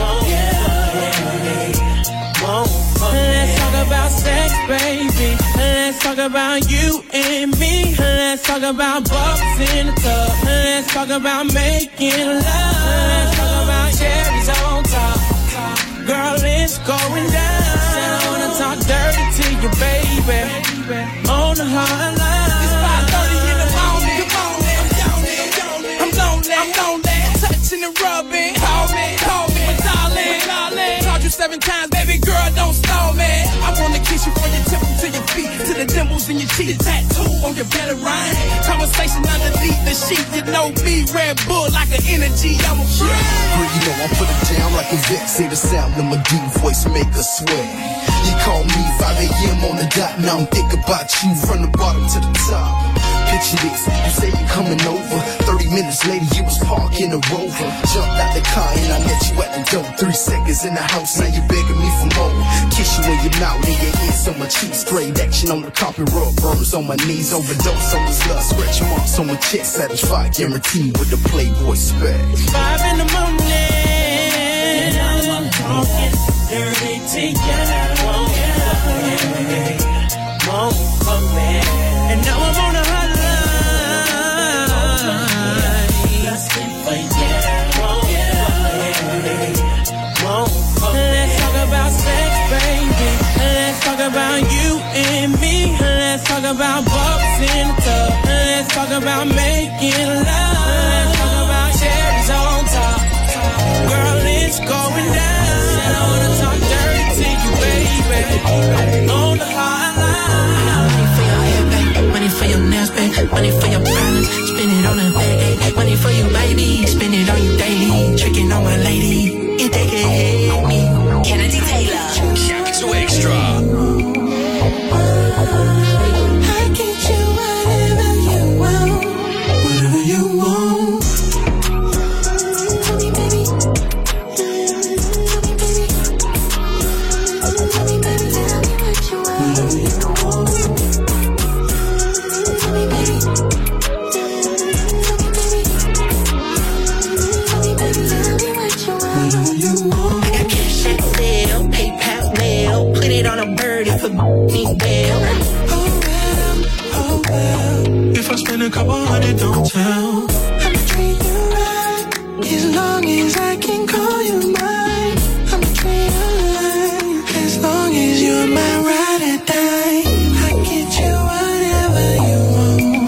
Let's talk about sex, baby. Let's talk about you and me. Let's talk about bubbles in the tub. Let's talk about making love. Let's talk about cherries on top. Girl, it's going down. Said I wanna talk dirty to you, baby. On the hotline. It's 5:30 in the morning. I'm lonely. Touching and rubbing. Call me, my darling. Called you 7 times, baby girl, don't stall me. I wanna kiss you from your temple to your feet, to the dimples in your cheek, tattoo on your better rhyme. Conversation underneath the sheet, you know me, Red Bull like an energy, I'm a freak. Girl, you know I put it down like a vet. Say the sound of my deep voice make her sweat. You call me 5 a.m. on the dot. Now I'm thinking about you from the bottom to the top. Picture this, you say you coming over. 30 minutes later, you was parking a Rover. Jumped out the car and I met you at the door. 3 seconds in the house, now you begging me for more. Kiss you in your mouth and your ears on my cheeks. Straight action on the carpet, rub burns on my knees. Overdose on this love, scratch marks on my chest. Satisfied, guaranteed with the Playboy spec. 5 in the morning, I'm talking dirty to you. Won't for me. And now I'm on the hotline. Lusting for you. Let's talk about sex, baby. Let's talk about you and me. Let's talk about bubbles in the tub. Let's talk about making love. Let's talk about cherries on top. Girl, it's going down. I wanna talk dirty to you, baby. On the hotline. Money for your hair, babe. Money for your nails, babe. Money for your problems. Spend it on a bag. Money for you, baby. Spend it on you daily. Tricking on my lady. If they can hate me. Kennedy Taylor. Capital Extra. I get you whatever you want. Whatever you want. Tell me, baby. Tell me, baby, tell me what you want. Whatever you want. Tell me, baby. On a bird if a me well. Oh well. If I spend a couple hundred, don't tell. I'ma treat you right as long as I can call you mine. I'ma treat you right as long as you're my ride or die. I get you whatever you want.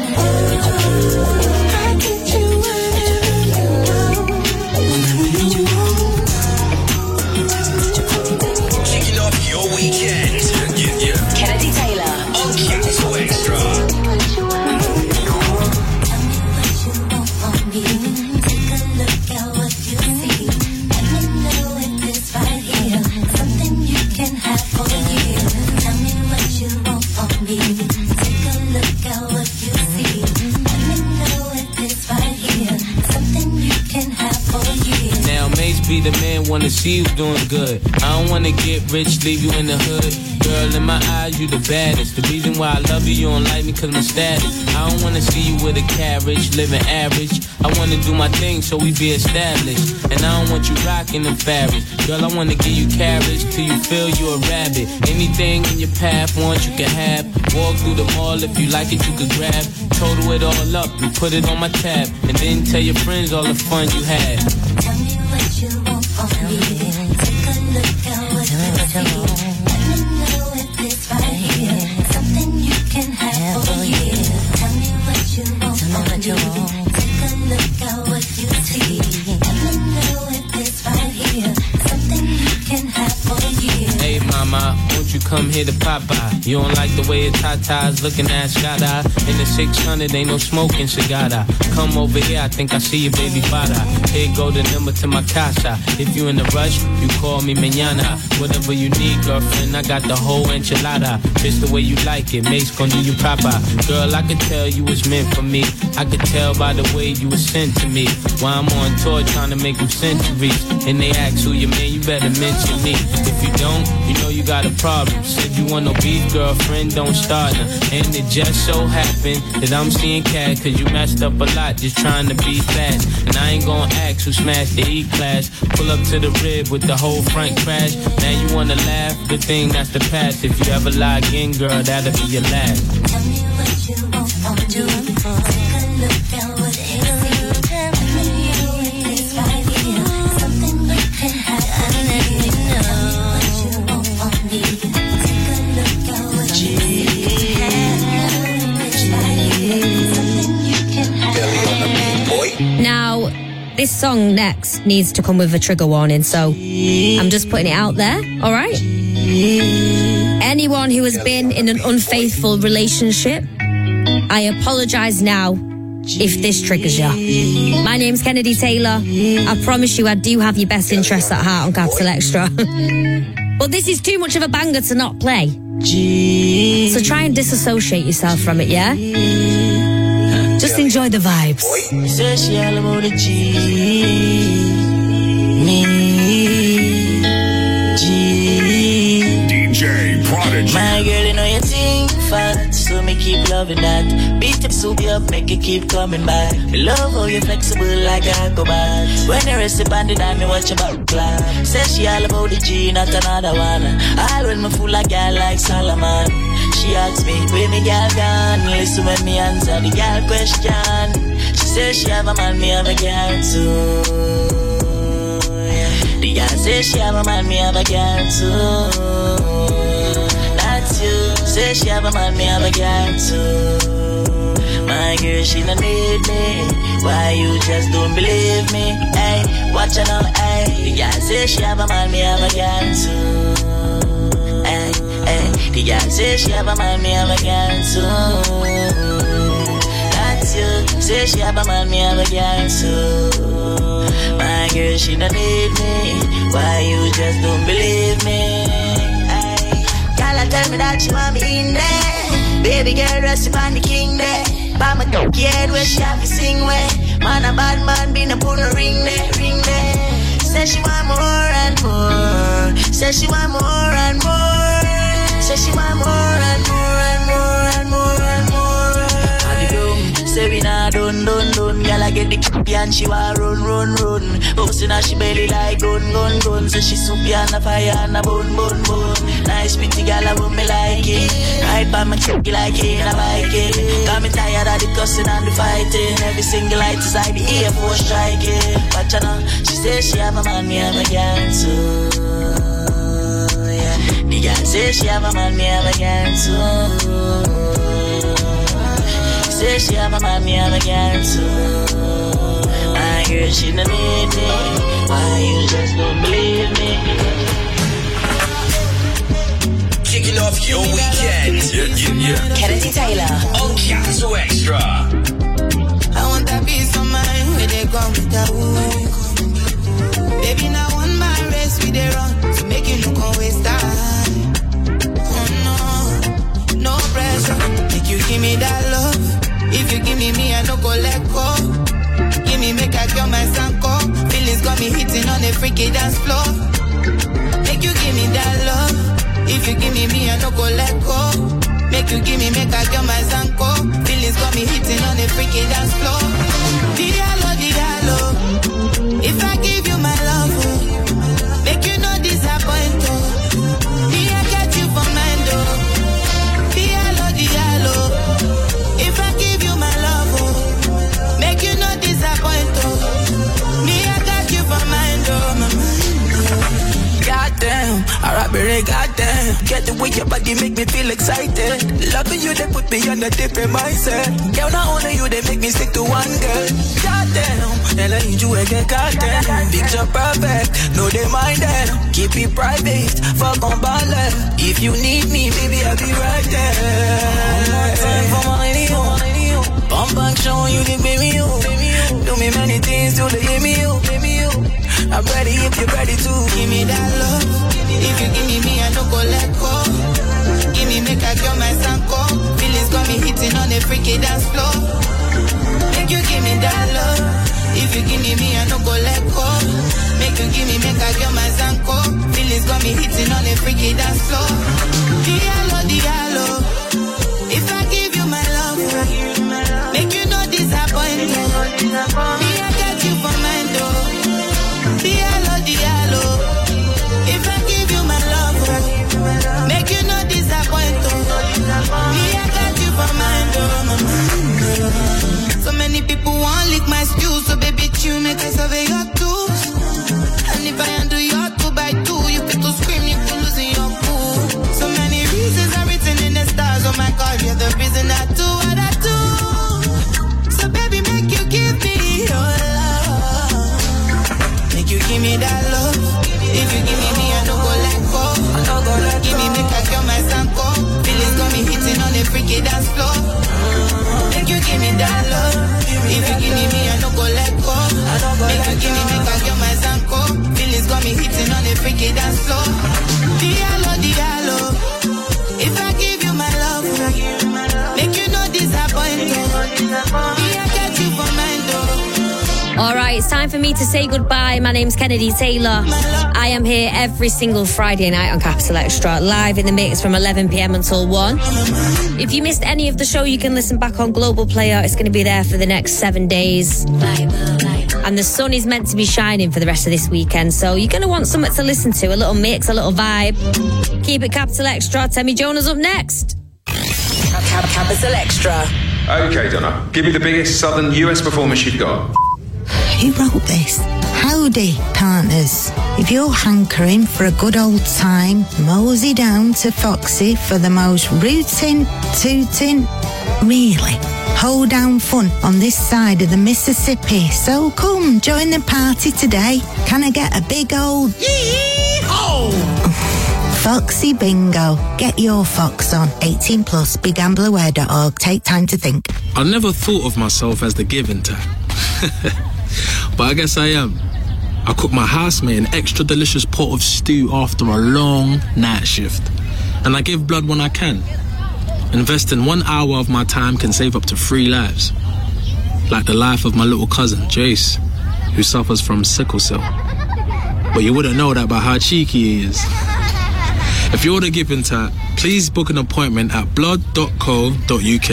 I get you whatever you want. Whatever you want. Weekend. Yeah. Kennedy Taylor. On Capital Extra. Be the man, wanna see you doing good. I don't wanna get rich, leave you in the hood. Girl, in my eyes, you the baddest. The reason why I love you, you don't like me cause my status. I don't wanna see you with a carriage, living average. I wanna do my thing so we be established. And I don't want you rocking the fabric. Girl, I wanna give you carriage till you feel you a rabbit. Anything in your path, want you can have. Walk through the mall, if you like it, you could grab. Total it all up, you put it on my tab. And then tell your friends all the fun you had. You want from me. Take a look at what you see. Let me know if it's right here. Something you can have for you. Mama, won't you come here to Popeye? You don't like the way the Tata's looking at Shada. In the 600, ain't no smoking cigada. Come over here, I think I see your baby father. Here go the number to my casa. If you in a rush, you call me mañana. Whatever you need, girlfriend, I got the whole enchilada. Just the way you like it, mate's gonna do you proper. Girl, I could tell you was meant for me. I could tell by the way you was sent to me. While I'm on tour trying to make them centuries. And they ask who you man, you better mention me. If you don't, you know you got a problem. Said you want no beef, girlfriend, don't start now. And it just so happened that I'm seeing cat, cause you messed up a lot just trying to be fast. And I ain't gonna ask who smashed the E-class. Pull up to the rib with the whole front crash. Now you wanna laugh, good thing that's the past. If you ever lie again, girl, that'll be your last. Tell me what you want, what you want. Take a look at what it is. Something we can have. I don't even know what you want me. Take a look at what you have. Now, this song next needs to come with a trigger warning, so I'm just putting it out there, alright? Anyone who has been in an unfaithful relationship, I apologise now if this triggers you. My name's Kennedy Taylor. I promise you I do have your best interests at heart on Capital Extra. But this is too much of a banger to not play. So try and disassociate yourself from it, yeah? Just enjoy the vibes. Say she all about the G. Me. G. DJ Prodigy. My girl, you know you think fat, so me keep loving that. Beat up, soup you up, make you keep coming back. Me love how you flexible like a acrobat. When you rest upon the dime, me watch your back clap. Say she all about the G, not another one. All when me fool like girl like Solomon. She asks me, where me girl gone? Listen when me answer the girl question. She says she have a man, me have a girl too. Yeah. The girl says she have a man, me have a girl too. That's you. Say she have a man, me have a girl too. My girl, she don't need me. Why you just don't believe me? Hey, watch her now, hey. The girl says she have a man, me have a girl too. Hey, hey. The girl says she have a man, me have a girl too. That's you. Say she have a man, me have a girl too. My girl, she don't need me. Why you just don't believe me? Girl, tell me that you want me in there. Baby girl, rest upon the king there. By my donkey head where she have to sing where. Man, a bad man, been a pull a ring there, ring there. Say she want more and more. Say she want more and more. Say she want more and more and more and more and more. How do you do? Say we nah done. Girl, I get the kippy and she want run. Posting her she belly like gun. So she soupy and a fire and a bun. Nice pretty girl, I want me like it. Ride by my chicky like it and I like it. Got me tired of the cussing and the fighting. Every single light is like the Air Force striking. But you know, she says she have a man, me have a girl too. Yeah. The girl says she have a man, me have a girl too. Say she have a man, me have a girl too. My girl, she don't need me. Why you just don't believe me? Kicking off your weekend. Yeah. Kennedy Taylor on Capital Extra. I want that peace of mind where they come with that wood. Baby, now one my race we they run to make you look on waste time. Oh no pressure. Make you give me that love. If you give me, I no go let go. Give me, make I cure my sanko. Feelings got me hitting on the freaky dance floor. Make you give me that love. If you give me, I no go let go. Make you give me, make I cure my sanko. Feelings got me hitting on the freaky dance floor. Diallo. If I give you my love, make you no disappoint. Me, I got you for mind, Diallo. If I give you my love, make you no disappoint. Me, I got you for mind, my mind. Goddamn, alright, baby, goddamn. Get the way your body make me feel excited. Loving you, they put me on a different mindset. Girl, not only you, they make me stick to one girl. Goddamn, and I need you again, goddamn. Picture perfect, no they mind them. Keep it private, fuck on balance. If you need me, baby, I'll be right there. One more time for my radio. Bump back, showing you the baby you. Do me many things till they give me you. I'm ready if you're ready to give me that love. If you give me, I don't go let go. Give me, make I girl my sanko. Feelings got me hitting on the freaky dance floor. Make you give me that love. If you give me, I don't go let go. Make you give me, make I girl my sanko. Feelings got me hitting on the freaky dance floor. Diallo, diallo. If I give you my love, make you no disappoint me. I got you for mine though. Diallo, diallo. If I give you my love, make you no disappoint me. I got you for mine though. So many people want lick my stew, so baby chew, make I survey your tools. And if I undo your 2x2, you fit to scream, you can lose in your pool. So many reasons are written in the stars, oh my God, you're the reason I do what I do. So baby, make you give me your love. Make you give me that love. If you give me, I don't go let go. Give me, make I kill my sanko. Feelings got me hitting on the freaky dance floor. Make you give me that love. If you give me, I don't go let go. Make you give me, make I kill my sanko. Feelings got me hitting on the freaky dance floor. Diallo, diallo. If I give you my love, make you no disappoint me. I get you for mine though. All right, it's time for me to say goodbye. My name's Kennedy Taylor. I am here every single Friday night on Capital Extra, live in the mix from 11 p.m. until 1. If you missed any of the show, you can listen back on Global Player. It's going to be there for the next 7 days. And the sun is meant to be shining for the rest of this weekend, so you're going to want something to listen to, a little mix, a little vibe. Keep it Capital Extra. Temi Jonas up next. Capital Extra. Okay, Donna, give me the biggest southern US performance you've got. Who wrote this? Howdy, partners. If you're hankering for a good old time, mosey down to Foxy for the most rootin', tootin', really hoedown fun on this side of the Mississippi. So come, join the party today. Can I get a big old yee-haw? Foxy Bingo. Get your fox on. 18 plus, begambleaware.org. Take time to think. I never thought of myself as the giving type. But I guess I am. I cook my housemate an extra delicious pot of stew after a long night shift. And I give blood when I can. Investing 1 hour of my time can save up to 3 lives. Like the life of my little cousin, Jace, who suffers from sickle cell. But you wouldn't know that by how cheeky he is. If you're the giving type, please book an appointment at blood.co.uk.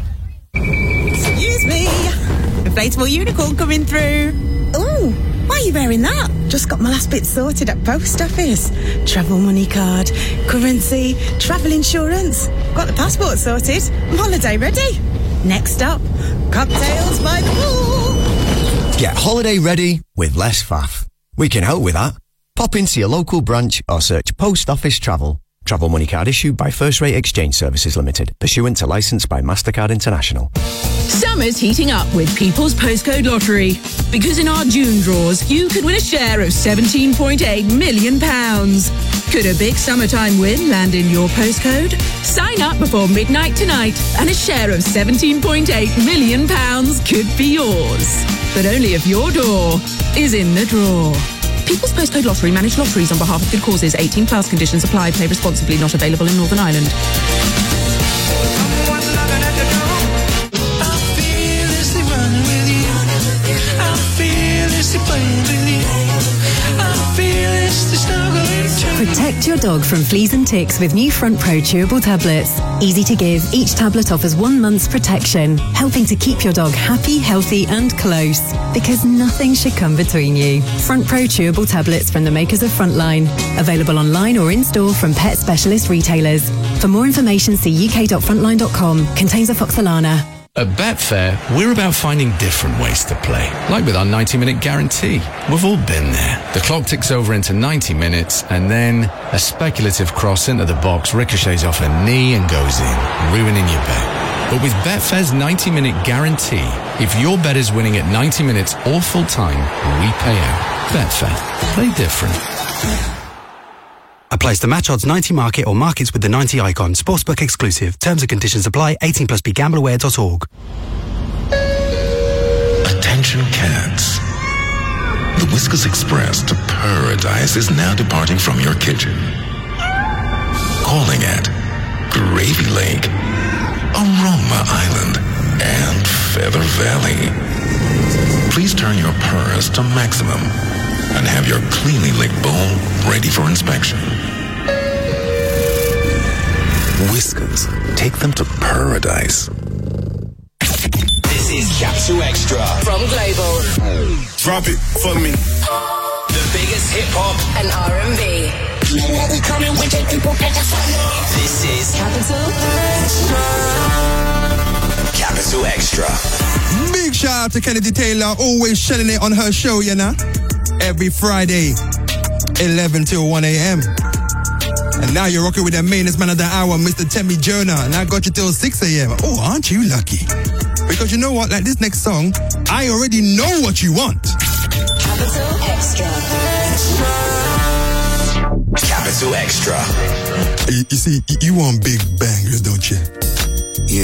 Excuse me. Inflatable unicorn coming through. Ooh, why are you wearing that? Just got my last bit sorted at post office. Travel money card, currency, travel insurance. Got the passport sorted. Holiday ready. Next up, cocktails by the pool. Get holiday ready with less faff. We can help with that. Pop into your local branch or search Post Office Travel. Travel money card issued by First Rate Exchange Services Limited, pursuant to licence by MasterCard International. Summer's heating up with People's Postcode Lottery. Because in our June draws, you could win a share of £17.8 million. Could a big summertime win land in your postcode? Sign up before midnight tonight and a share of £17.8 million could be yours. But only if your door is in the draw. People's Postcode Lottery manage lotteries on behalf of good causes. 18 plus conditions apply. Play responsibly. Not available in Northern Ireland. Protect your dog from fleas and ticks with new Front Pro chewable tablets. Easy to give, each tablet offers 1 month's protection, helping to keep your dog happy, healthy and close. Because nothing should come between you. Front Pro chewable tablets from the makers of Frontline. Available online or in-store from pet specialist retailers. For more information, see uk.frontline.com. Contains afoxolana. At Betfair, we're about finding different ways to play. Like with our 90-minute guarantee. We've all been there. The clock ticks over into 90 minutes, and then a speculative cross into the box ricochets off a knee and goes in, ruining your bet. But with Betfair's 90-minute guarantee, if your bet is winning at 90 minutes or full time, we pay out. Betfair. Play different. Applies to match odds 90 market or markets with the 90 icon. Sportsbook exclusive. Terms and conditions apply. 18 plus BeGambleAware.org. Attention cats. The Whiskas Express to Paradise is now departing from your kitchen. Calling at Gravy Lake, Aroma Island, and Feather Valley. Please turn your purrs to maximum and have your cleanly licked bowl ready for inspection. Whiskas, take them to paradise. This is Capital Extra From Global. Drop it for me. The biggest hip hop And R&B. This is Capital Extra. Big shout out to Kennedy Taylor, always shelling it on her show, you know. Every Friday, 11 till 1 a.m. And now you're rocking with the mainest man of the hour, Mr. Temi Jonah. And I got you till 6 a.m. Oh, aren't you lucky? Because you know what? Like this next song, I already know what you want. Capital Extra. Capital Extra. You see, you want big bangers, don't you?